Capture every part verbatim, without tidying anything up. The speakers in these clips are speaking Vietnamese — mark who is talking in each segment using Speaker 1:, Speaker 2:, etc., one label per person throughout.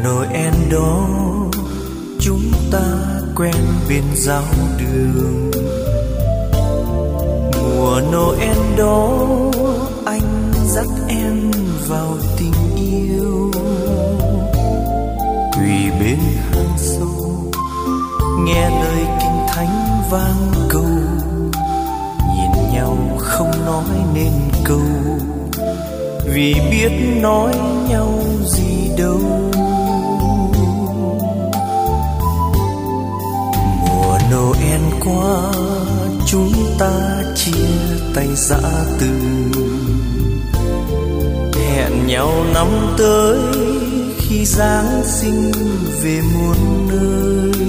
Speaker 1: Noel đó chúng ta quen bên giáo đường. Mùa Noel đó anh dắt em vào tình yêu, quỳ bên hang sâu nghe lời kinh thánh vang câu, nhìn nhau không nói nên câu, vì biết nói nhau gì đâu. Mùa Noel qua chúng ta chia tay giã từ, hẹn nhau năm tới khi Giáng sinh về muôn nơi.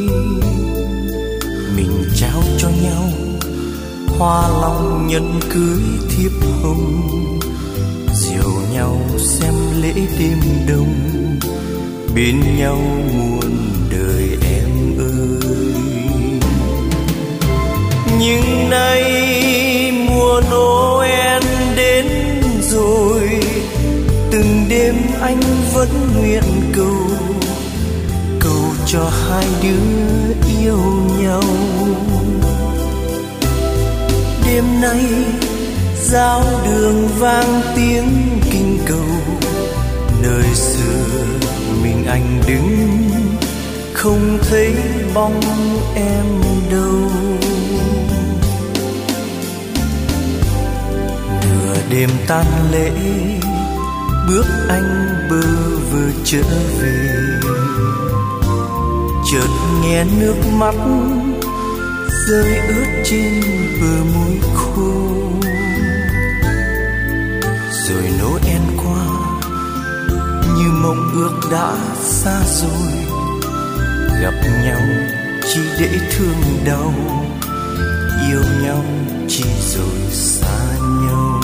Speaker 1: Mình trao cho nhau hoa long nhẫn cưới thiếp hồng, dìu nhau xem lễ đêm đông, bên nhau muôn đời em ơi. Nhưng nay mùa Noel đến rồi, từng đêm anh vẫn nguyện cầu, cầu cho hai đứa yêu nhau. Đêm nay giáo đường vang tiếng kinh cầu, nơi xưa mình anh đứng không thấy bóng em đâu. Nửa đêm tan lễ bước anh bơ vơ trở về, chợt nghe nước mắt rơi ướt trên bờ môi khô. Rồi Noel qua như mộng ước đã xa rồi, gặp nhau chỉ để thương đau, yêu nhau chỉ rồi xa nhau.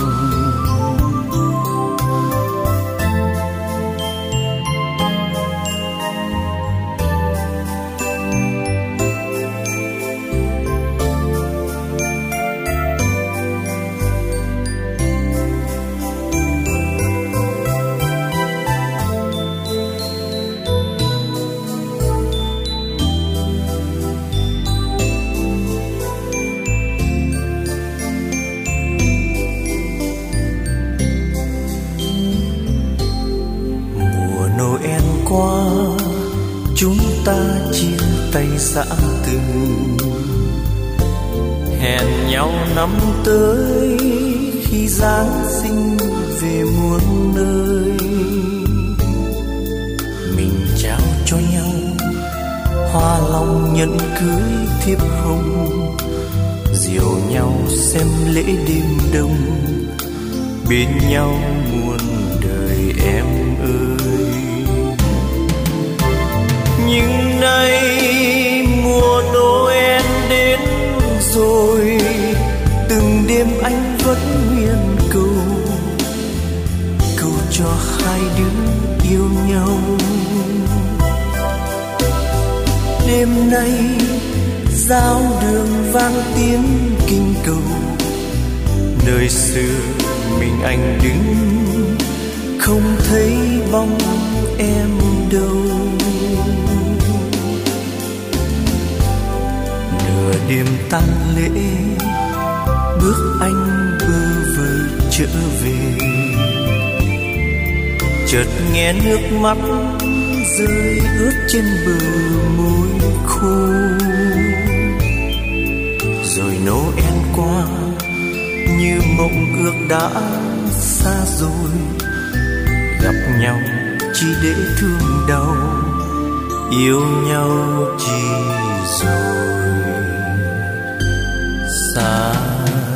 Speaker 1: Qua chúng ta chia tay giã từ, hẹn nhau năm tới khi Giáng sinh về muôn nơi. Mình trao cho nhau hoa long nhẫn cưới thiếp hồng, dìu nhau xem lễ đêm đông, bên nhau muôn đời em ơi. Nhưng nay mùa Noel đến rồi, từng đêm anh vẫn nguyện cầu, cầu cho hai đứa yêu nhau. Đêm nay giáo đường vang tiếng kinh cầu, nơi xưa mình anh đứng không thấy bóng em đâu. Nửa đêm tan lễ bước anh bơ vơ trở về, chợt nghe nước mắt rơi ướt trên bờ môi khô. Rồi Noel qua như mộng ước đã xa rồi, gặp nhau chỉ để thương đau, yêu nhau chỉ rồi xa